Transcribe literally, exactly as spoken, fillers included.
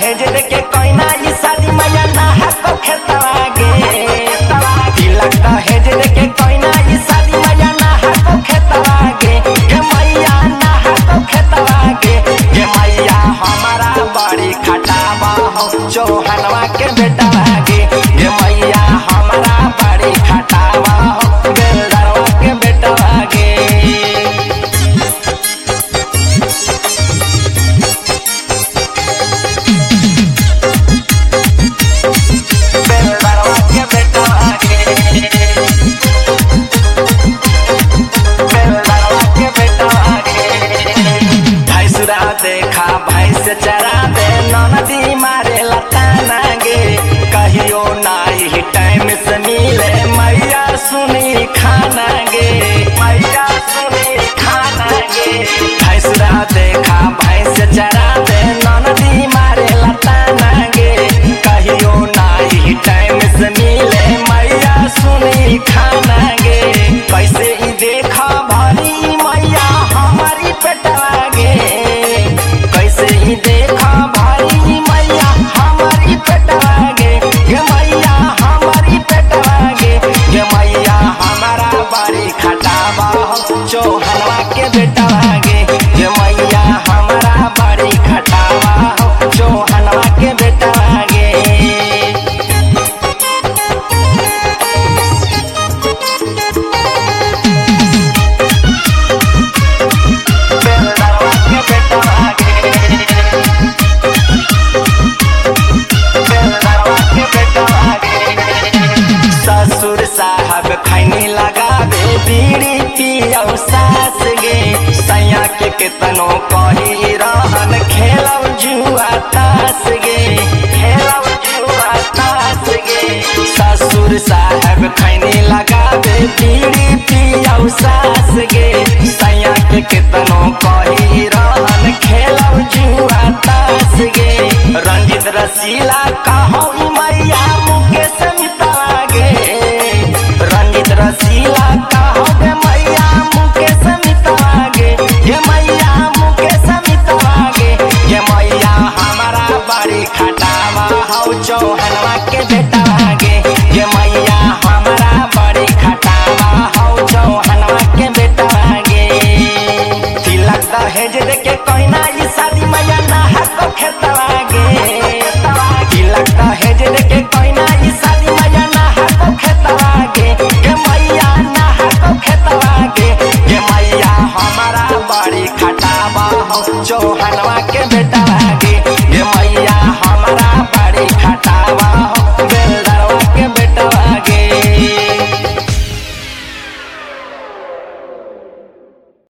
दहेज देके कोइना ई शादी मैया ना हको खेतवा गे तिलक दहेज देके कोइना ई शादी मैया ना हको खेतवा गे हे मैया ना हको खेतवा गे हे मैया हमारा बड़ी खटावा हो चौहनवा के बेटवा गे हे मैया हमारा बड़ी खटावा हो बेलदरवा के बेटवा गे देखा भैंस चरा दे नदी मारे लताना गे कहियो नाही टाइम से मिले मैया सुनी खाना गे मैया सुनी खाना गे भैंसरा देखा भैंस चरा दे नदी मारे लताना गे कहियो नाही टाइम से मिले मैया सुनी खाना गे कैसे ही देखा भरी मैया हमारी पेटवा गे देखा भाई मैया हमारी पेटवा गे ये मैया हमारी पेटवा गे ये मैया हमारा बड़ी खटावा चौहनवा के बेटवा गे ये मैया हमारा बड़ी खटावा चौहनवा के बेटवा गे ससुर साहब खैनी लगावे बीड़ी पियौ सास गे सैया के केतनो कही रहन खेलौ जुआ तास गे खेलौ जुआ तास गे ससुर साहब खैनी लगावे बीड़ी पियौ सास गे सैया के केतनो कही रहन खेलौ जुआ तास गे रंजित रसीला